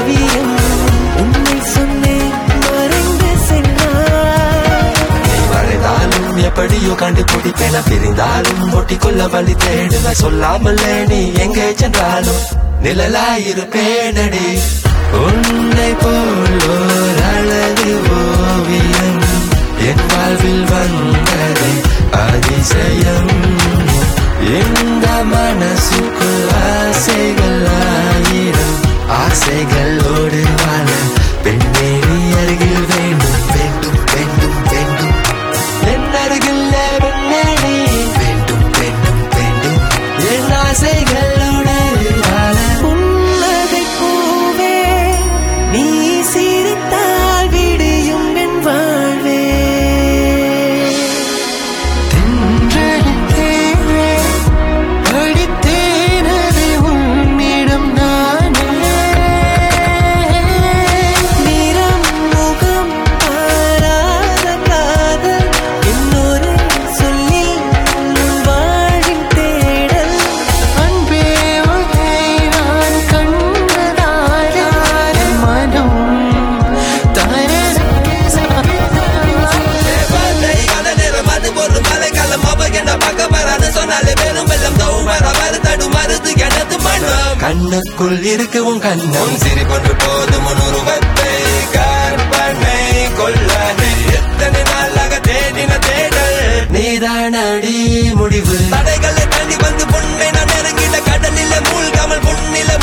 ஓவியம். உன்னை சொன்னேன் மறைந்து சென்றாய். நீ மறைந்தாலும் எப்படியோ கண்டுபிடிப்பேன, பிரிந்தாலும் ஒட்டிக்கொள்ள வழி தேடுவ. சொல்லாமலே நீ எங்கே சென்றாலும் நிழலாயிருப்பேனடி. உன்னை போல் ஓர் அழகு ஓவியம் என் வாழ்வில் வந்தது அதிசயம். இந்த மனசுக்குள் ஆசைகள் ஆயிரம், ஆசைகளோடு வாழ பெண்ணே நீ அருகில் வேண்டும் வேண்டும் வேண்டும் வேண்டும். என் அருகில் பெண்ணே நீ வேண்டும் வேண்டும் வேண்டும். என் ஆசைகளோடு வாழ. புன்னகை பூவே நீ சிரித்தால் விடியும் என் வாழ்வே. கண்ணுக்குள் இருக்கு உன் கண்ணம், சிரிப்பொன்று போதும் உருவத்தை கற்பனை கொள்ள. எத்தனை நாளாக தேடின தேடல் நீதானடி முடிவு. தடைகளை தாண்டி வந்து பொண்ணை நான் நெருங்கிட, கடலில மூழ்காமல் பொன்னில